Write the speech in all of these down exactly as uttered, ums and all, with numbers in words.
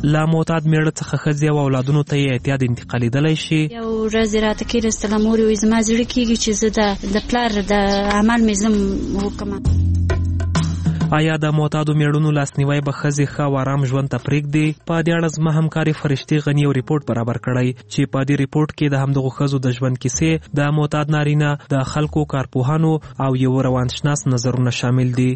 لا معتاد میړه څخه ښځې او اولادونو ته یې اعتیاد انتقالیدلی شي. یو ورځ راته کېناستله مور یې وایي زما زړه کېږي چې زه د پلار د عمل مې ظلم وکړم. آیا د معتادو میړونو لاسنیوی به ښځې ښه او ارام ژوند ته پرېږدي؟ په دې اړه زما همکارې فرشتې غني یو ریپورټ برابر کړی چې په دې ریپورټ کې د همدغو ښځو د ژوند کیسې، د معتاد نارینه، د خلکو، کارپوهانو او یو روانشناس نظرونه شامل دي.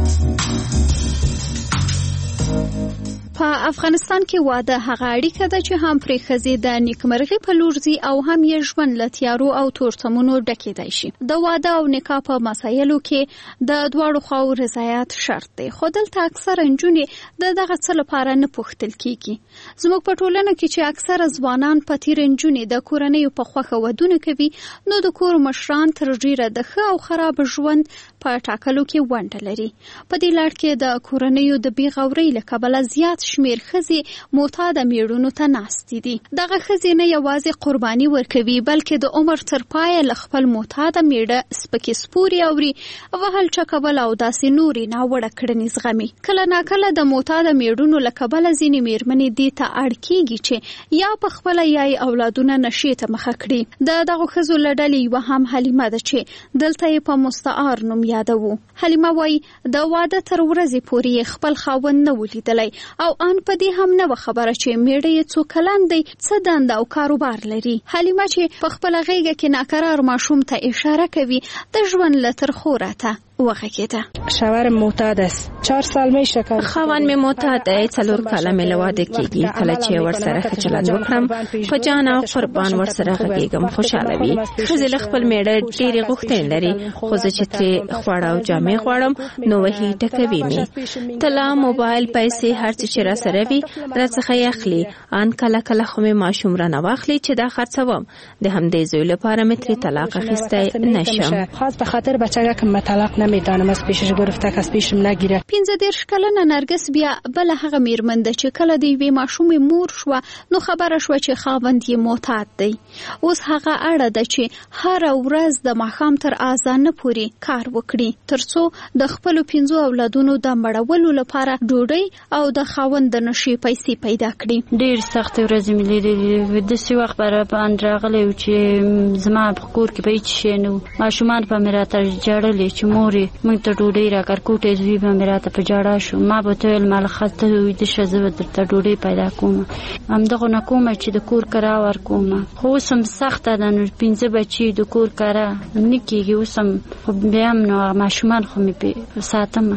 په افغانستان کې واده هغه اړیکه ده چې هم پرې ښځې د نیکمرغي په لور ځي او هم یې ژوند له تیارو او تورتمونو ډکېدای شي. د واده او نکاح په مسایلو کې د دواړو خواو رضایت شرط دی، خو دلته اکثره نجونې د دغه څه لپاره نه پوښتل کېږي. زموږ په ټولنه کې چې اکثره ځوانان پتیرې نجونې د کورنیو په خوښه ودونه کوي، نو د کور مشران تر ډیره د ښه او خراب ژوند په ټاکلو کې ونډه لري. په دې لړ کې د کورنیو د بې غورۍ له کبله زیات شمیر ښځې معتاده میړونو ته ناستې دي. دغه ښځې نه یوازې قرباني ورکوي، بلکې د عمر تر پایه له خپل معتاده میړه سپکې سپورې اوري، وهل چکول او داسې نورې ناوړه کړنې زغمي. کله ناکله د معتاده میړونو له کبله ځینې میرمنې دې ته اړ کېږي چې یا په خپله یا یې اولادونه نشې ته مخه کړي. د دغو ښځو له ډلې یوه هم حلیمه ده چې دلته یې په مستعار نوم یادوو. حلیمه وایي د واده تر ورځې پورې خپل خاوند نه و لیدلی او ان په دې هم نه و خبره چې میړه یې څو کلن دی، څه دنده او کاروبار لري. حلیمه چې په خپله غېږه کې ناقرار ماشوم ته اشاره کوي، د ژوند له ترخو راته وغږېده. شوهرم معتاد است. چهار سال میشه که خاوند می معتاد دی، څلور کاله مې له واده کېږي. کله چې ورسره ښه چلند وکړم، په جان او قربان ورسره غږېږم، خوشحاله وي. ښځې له خپل میړه ډېرې غوښتنې لري، خو زه چې ترې خواړه او جامې غواړم نو وهي ټکوي مې. طلا، موبایل، پیسې، هر څه چې راسره وي راڅخه یې اخلي. ان کله کله خو مې ماشوم رانه واخلي چې دا خرڅوم. د همدې زوی لپاره مې ترې طلاق اخیستی نشم. خاص به خاطر بچه‌کم طلاق میدانم از پیشش گرفته کس پیشم نگیره. پنځه دېرش کلنه نرګس بیا بل هغه میرمن ده چې کله د یوې ماشومې مور شوه نو خبره شوه چې خاوند یې معتاد دی. اوس هغه اړه ده چې هره ورځ د ماښام تر اذانه پورې کار وکړي ترڅو د خپلو پنځو اولادونو د مړولو لپاره ډوډۍ او د خاوند د نشې پیسې پیدا کړي. ډېر سختې ورځې مې لیدلې، داسې وخت به باندې راغلی و چې زما په کور کې به هېڅ شی نه و. ماشومان به مې راته ژړلې چې مورې موږ ته ډوډۍ راکړ. کوټې زوی به مې راته په ژړا شو. ما به ته ویل ملخه ته ویده شه، زه به درته ډوډۍ پیدا کوم. همدغه نه کومه چې د کور کرا ورکوم. خو اوس هم سخته ده، نو پنځه بچي د کور کرا نه کېږي. اوس هم خو بیا هم نو ماشومان خو مې پې ساتم.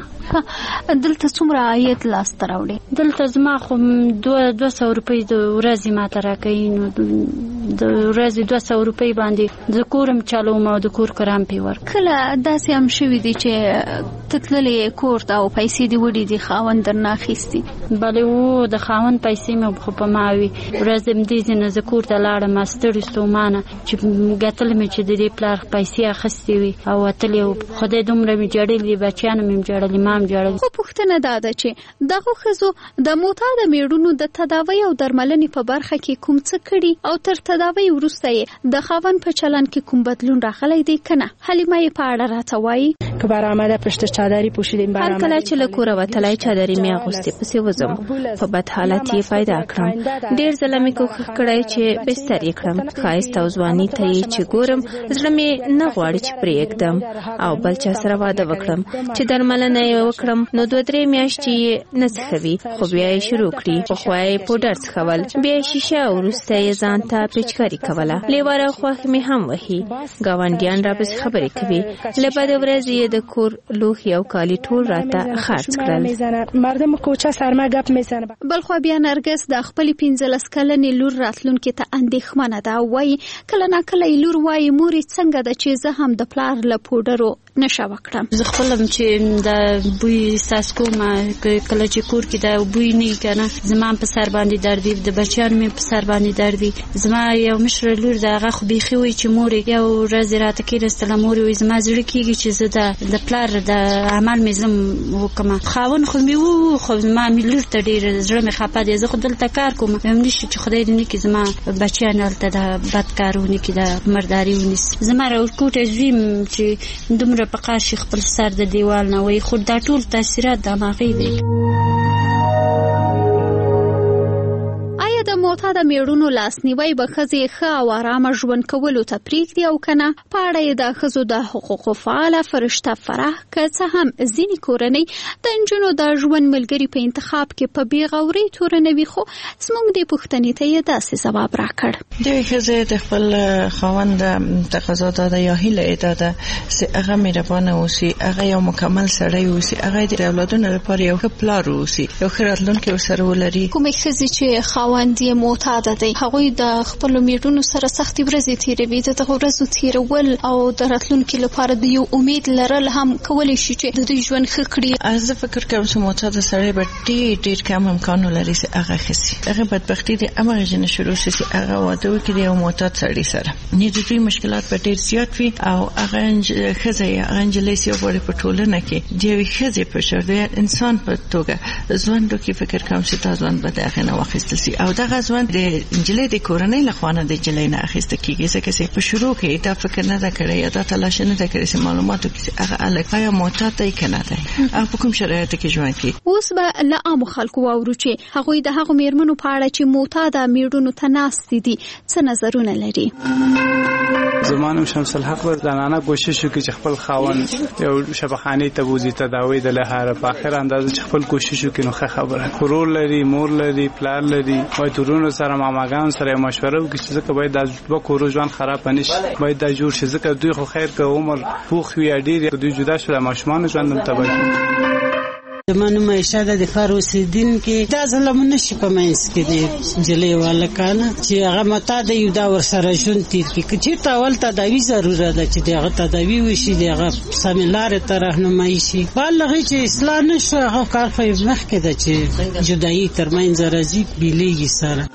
دلته څومره عاید لاسته راوړي؟ دلته زما خو دوه دوه سوه روپۍ د ورځې ماته راکوي. نو د ورځې دوه سوه روپۍ باندې د کور هم چلوم او د کور کرا هم پې ورکوم. کله داسې هم شوي دي چې ته تللی کور ته او پیسې دې وړي دي خاوند درنه اخیستي؟ بلې و، د خاوند پیسې مې خو په ما وي. ورځ همدې ځینې زه کور ته لاړم ستړې ستومانه چې ګټلې مې چې د دې پلار پیسې اخیستې وي او وتلې و. خدای دومره مې ژړلي، بچیان مې ژړلي، ما هم ژړلي. خو پوښتنه دا ده چې دغو ښځو د معتاده میړونو د تداوی او درملنې په برخه کې کوم څه کړي او تر تداوی وروسته یې د خاوند په چلند کې کوم بدلون راغلی دی که نه؟ حلیمه یې په اړه راته وایي. که برآمده پشت چادری پوشیدیم، هر کله چې له کوره وتلی چادري مې اغوستې پسې وځم. په بد حالت یې پیدا کړم. ډېر ځله مې کوښښ کړی چې بستر یې کړم. ښایست او ځواني ته یې چې ګورم زړه مې نه غواړي چې پرېږدم او بل چا سره واده وکړم. چې درملنه یې وکړم نو دوه درې میاشتې یې نه څښوي، خو بیا یې شروع کړي. پخوا یې پوډر څښول، بیا یې شیشه او وروسته یې ځان ته پیچکاري کوله. لیوار او خوښ مې هم وهي. ګاونډیان راپسې خبرې کوي. له بدې ورځې د کور لوښي او کالي ټول راته خرڅ کړل. مردم کوچه سرما گپ میزنه. بل خو بیا نرګس د خپلې پنځلس کلنې لور راتلونکي ته اندېښمنه ده او وایي کله ناکله یې لور وایي مورې څنګه ده چې زه هم د پلار له پوډرو نشه وکړم. زه خپلم چې د بوی احساس کوم، کله چې کور کې د بوی نه کنه زما په سر باندې درد وي، د بچیانو مې په سر باندې درد وي. زما یو مشره لور د هغه خو بیخي وایي چې مورې یو ورځ راته کېناستله، مورې وایي زما زړه کېږي چې زه د پلار د عمل مې ظلم وکړم. خاوند خو مې و، خو ما مې لور ته ډېر زړه مې خفه دی. زه خو دلته کار کوم، همدې شي چې خدای دې نه کړي زما بچیان هلته د بد کار ونه کړي، د مرداري ونیسي. زما راوټکوټی زوی چې دومره په قار شي خپل سر د دیوال نه وایي، خو دا ټول تاثیرات د هماغې دي. معتاده میړونو لاسنیوي به ښځې ښه او آرامه ژوند کولو ته پرېږدي او که نه. په اړه یې د ښځو د حقوقو فعاله فرشته فرح که څه هم ځینې کورنۍ د نجونو د ژوند ملګري په انتخاب کې په بېغورۍ تورنوي، خو زموږ دې پوښتنې ته یې داسې ځواب راکړ. د یوې ښځې د خپل خاوند تقاضا دا ده یا هیله یې دا ده چې هغه مهربانه اوسي، هغه یو مکمل سړی اوسي، هغه د اولادونو لپاره یو ښه پلار اوسي، یو ښه راتلونکی ورسره ولري. کومې ښځې چې خاوند یې معتاده دی هغوی د خپلو میړونو سره سختې ورځې تېروي، د دغو ورځو تېرول او د راتلونکي لپاره د یو امید لرل هم کولی شي چې د دوی ژوند ښه کړي. زه فکر کوم چې معتاده سړی به ډېر ډېر کم امکان ولري چې هغه ښه شي. هغه بدبختي د هماغه ژنې شروع شي چې هغه واده وکړي د یو معتاد سړي سره. نه د دوی مشکلات به ډېر زیات وي او هغه ښځه یا هغه نجلۍ چې غواړي په ټولنه کې د یوې ښځې په شان د انسان په توګه ژوند وکړي، فکر کوم چې دا ژوند به د هغې نه واخیستل شي او دغه ژوند د نجلۍ د کورنۍ له خوا نه د نجلۍ نه اخیسته کېږي، ځکه چې په شروع کې دا فکر نه ده کړی یا دا تلاش نه ده کړی چې معلومات وکړي چې هغه هلک آیا معتاد دی که نه دی، هغه په کوم شرایطو کې ژوند کوي. اوس به له عامو خلکو واورو چې هغوی د هغو میرمنو په اړه چې معتاده میړونو ته ناستې دي څه نظرونه لري. زمانم شمس الحق ور زنانه کوشش وکړي چې خپل خاوند یو شفاخانه ته بوزي تداوی د لهاره په اخر اندازه چې خپل کوشش وکړي نو ښه خبره. خورور لري، مور لري، پلار لري، وای تورونو سره ماماګان سره مشوره وکړي چې ځکه باید د دوه کورو ژوند خراب نشي، باید د جوړ شي، ځکه دوی خو خیر که عمر پوخ وي ډېر دوی جدا شول ماشومان ژوند هم تباه کړي. زمانو معیشه د ښار اوسېدونکي دا ظلمونه شي په منځ کې د نجلۍ والکانه چې هغه معتاده یو دا ورسره ژوند تېر کړي. که چېرته اول تداوي ضروره ده چې د هغه تداوي وشي، د هغه سمې لارې ته رهنمایي شي. بالغ چې اصلاح نه شو هغه کار خو یې مخکې ده چې جدایي تر منځ راځي بېلېږي سره.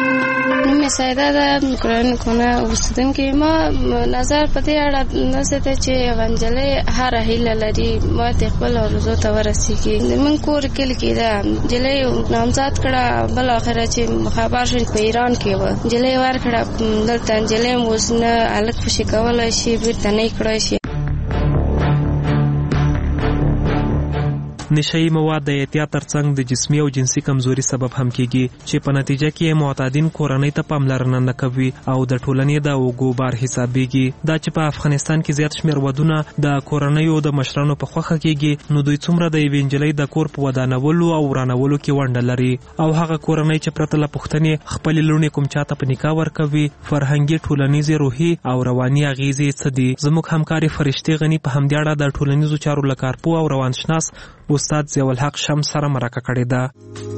سایده ده قرآن کنه اوسیدونکي ما نظر په دې اړه داسې ده چې یوه نجلۍ هره هیله لري باید خپل آرزو ته ورسېږي. زموږ کور کلي کې ده نجلۍ نامزد کړه، بالاخره چې خبر شو په ایران کې وه نجلۍ ورکړه، دلته نجلۍ هم اوس نه هلک خوشي کولی شي، بېرته نه یې کړی شي. نشئی مواد د احتیاط ترڅنګ د جسمي او جنسي کمزوري سبب هم کیږي چې په نتیجه کې معتادین کورنۍ ته پاملرنه نه کوي او د ټولنې د اوږو بار حسابيږي. دا چې په افغانستان کې زیات شمېر ودونه د کورنۍ او د مشرانو په خوخه کېږي، نو دوی څومره د یوې نجلۍ د کور په ودانولو او ورانولو کې ونډه لري. او هغه کورنۍ چې پرته له پوښتنې خپلې لوڼې کوم چاته په نکاح ورکوي، فرهنګي، ټولنیزې، روحي او رواني اغېزې څه دي؟ زموږ همکارې فرشتې غني په همدې اړه د ټولنیزو چارو له کارپوه او روانشناس استاد ضیاء الحق شمس سره مرکه کړې ده.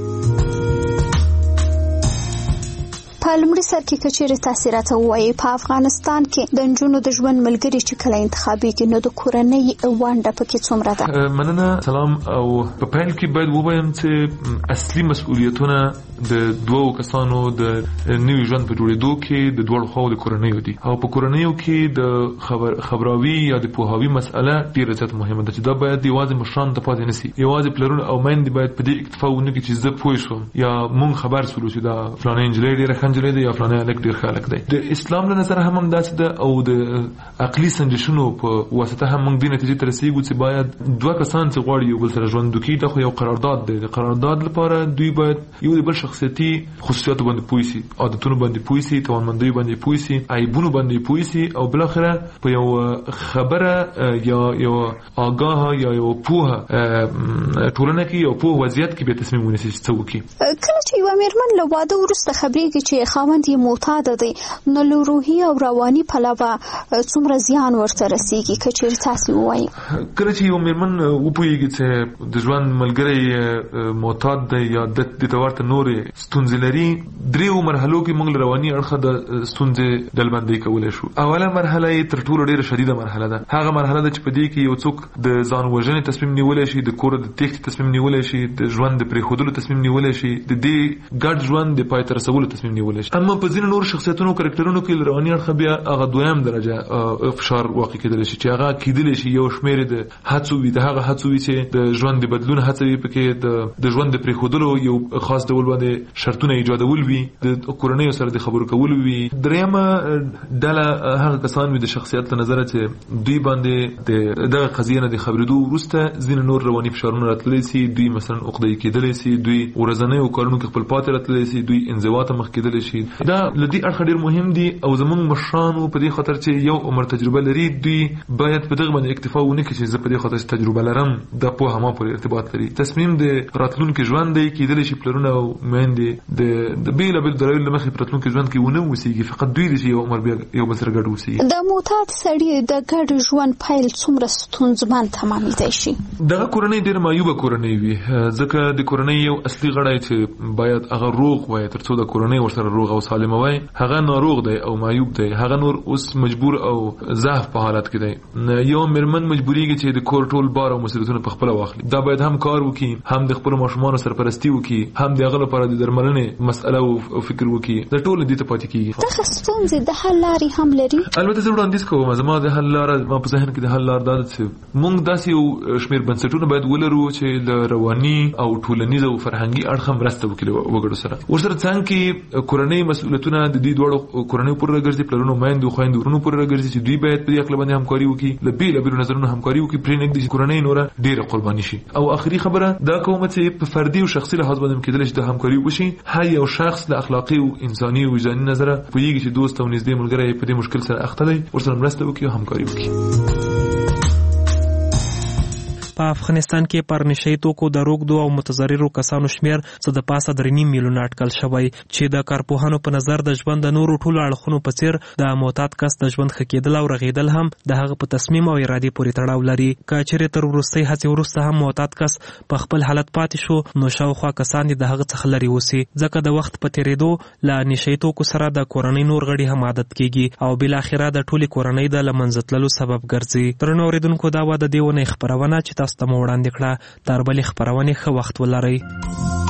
په لومړي سر کې کچېرې تاسې راته ووایئ په افغانستان کې د نجونو د ژوند ملګري چې کله انتخابېږي نو د کورنۍ ونډه پکې څومره ده؟ مننه. سلام. او په پیل کې باید ووایم چې اصلي مسؤلیتونه د دوو کسانو د نوي ژوند په جوړېدو کې د دواړو خواو د کورنیو دي او په کورنیو کې د خبر خبراوي یا د پوهاوي مسأله ډېره زیات مهمه ده چې دا باید یوازې مشرانو ته پاتې نه سي. یوازې پلرونه او میندې باید په دې اکتفا ونه کړي چې زه پوه شوم یا مونږ خبر سولو چې دا فلانه نجلۍ ډېره ښه نجلۍ ده یا فلانه هلک ډېر ښه هلک دی. د اسلام له نظره هم همداسې ده او د عقلي سنجشونو په واسطه هم موږ دې نتیجې ته رسېږو چې باید دوه کسان چې غواړي یو بل سره ژوند وکړي دا خو یو قرارداد دی. د قرارداد لپاره دوی باید یو د بل شخصیتي خصوصیاتو باندې پوه شي، عادتونو باندې پوه شي، توانمندیو باندې پوه شي، عیبونو باندې پوه شي او بالاخره په یو خبره یا یو آگاه یا یو پوهه ټولنه کې یو پوه وضعیت کې به تصمیم ونیسي چې څه وکړي. کله چې یوه مېرمن له واده وروسته خبرېږي چې خاوند یې معتاده دی نو له روحي او رواني پلوه څومره زیان ورته رسېږي که چېرې تاسې ووایي؟ کله چې یو مېرمن وپوهېږي چې د ژوند ملګری معتاد دی یا د ته ورته نورې ستونزې لري، دریو مرحلو کې موږ له رواني اړخه د ستونزې ډلبندي کولی شو. اوله مرحله یې تر ټولو ډېره شدیده مرحله ده. هغه مرحله ده چې په دې کې یو څوک د ځان وژنې تصمیم نیولی شي، د کور د تېښتې تصمیم نیولی شي، د ژوند د پرېښودلو تصمیم نیولی شي، د دې ګډ ژوند د پای ته رسولو تصمیم نیولی کېدلی شي. اما په ځینو نور شخصیتونو کریکټرونو کې رواني اړخ بیا هغه دویم درجه فشار واقع کېدلی شي چې هغه کېدلی شي یو شمېر د هڅو وي د هغه هڅو وي چې د ژوند د بدلون هڅه وي پکې د د ژوند د پرېښودلو یو خاص ډول باندې شرطونه ایجادول وي د کورنۍ سره د خبرو کول وي. دریمه ډله هغه کسان وي د شخصیت له نظره چې دوی باندې د دغه قضیه نه د خبرېدو وروسته ځینې نور رواني فشارونه راتللی سي دوی مثلا عقده‌ای کېدلی سي دوی ورځنیو کارونو کې خپل پاتې راتللی سي دوی انزوا ته مخ کېدلی شي. دا له دې اړخه ډېر مهم دي او زموږ مشرانو په دې خاطر چې یو عمر تجربه لري دوی باید په دغه باندې اکتفا ونه کړي چې زه په دې خاطر چې تجربه لرم د پوهه ما پورې ارتباط لري. تصمیم د راتلونکي ژوند دی کېدلی شي پلرونه او میندې د د بېلابېلو دلایلو له مخې په راتلونکي ژوند کې ونه اوسېږي فقط دوی دي چې یو عمر بیا یو بل سره ګډ اوسېږي. د معتاد سړي د ګډ ژوند پیل څومره ستونزمن تمامېدای شي؟ دغه کورنۍ ډېره معیوبه کورنۍ وي ځکه د کورنۍ یو اصلي غړی چې باید هغه روغ وای تر څو د کورنۍ ورسره روغ او سالمه وای هغه ناروغ دی او معیوب دی. هغه نور اوس مجبور او ضعف په حالت کې دی. یو مرمن مجبوریږي چې د کور ټول بار او مسؤلیتونه په خپل واخلي. دا باید هم کار وکړي هم د خپل ماشومانو سرپرستی وکړي هم د هغه لپاره د درملنې مسأله او فکر وکړي. د ټول دې ته پاتې کیږي. دغه ستونزې د حل لارې هم لري. البته زه وړاندیز کوم زما د حل لاره ما په ذهن کې د حل لاره دا ده چې موږ داسې یو شمېر بنسټونه باید ولرو چې د رواني او ټولنیز او فرهنګي اړخ مرسته وکړي وګړو سره. ورسره څنګه کې کورنۍ مسؤلیتونه د دې دوړو کورنۍ پورې راګرځي پلرونو مایندو خويندو ورونو پورې راګرځي چې دوی باید په دې خپل باندې همکاري وکړي له بیلابېلو نظرونو همکاري وکړي پرې نه دي کورنۍ نور ډېر قرباني شي. او اخري خبره دا کوم چې په فردي او شخصي لحاظ باندې کېدل چې د همکاري وشي هر یو شخص له اخلاقي او انساني او وجداني نظره پوهیږي چې دوست او نږدې ملګری په دې مشکل سره اخته دی ورسره مرسته وکړي او همکاري وکړي. په افغانستان کې پر نشئی توکو د روغدو او متضررو کسانو شمیر څه د پاسه درې نیم میلیونه اټکل شوی چې د کارپوهانو په نظر د ژوند د نورو ټولو اړخونو په څیر د معتاد کس د ژوند ښه کېدل او رغېدل هم د هغه په تصمیم او ارادې پورې تړاو لري. که چېرې تر وروستۍ هڅې وروسته هم معتاد کس په خپل حالت پاتې شو نو شاوخوا کسان د هغه څخه لرې اوسي ځکه د وخت په تېرېدو له نشئی توکو سره د کورنۍ نور غړي هم عادت کېږي او بالاخره د ټولې کورنۍ د له منځه تللو سبب ګرځي. درنو اورېدونکو دا وه د دې ونې خپرونه چې تاسو ته مو وړاندې کړه. تر بلې خپرونې ښه وخت ولرئ.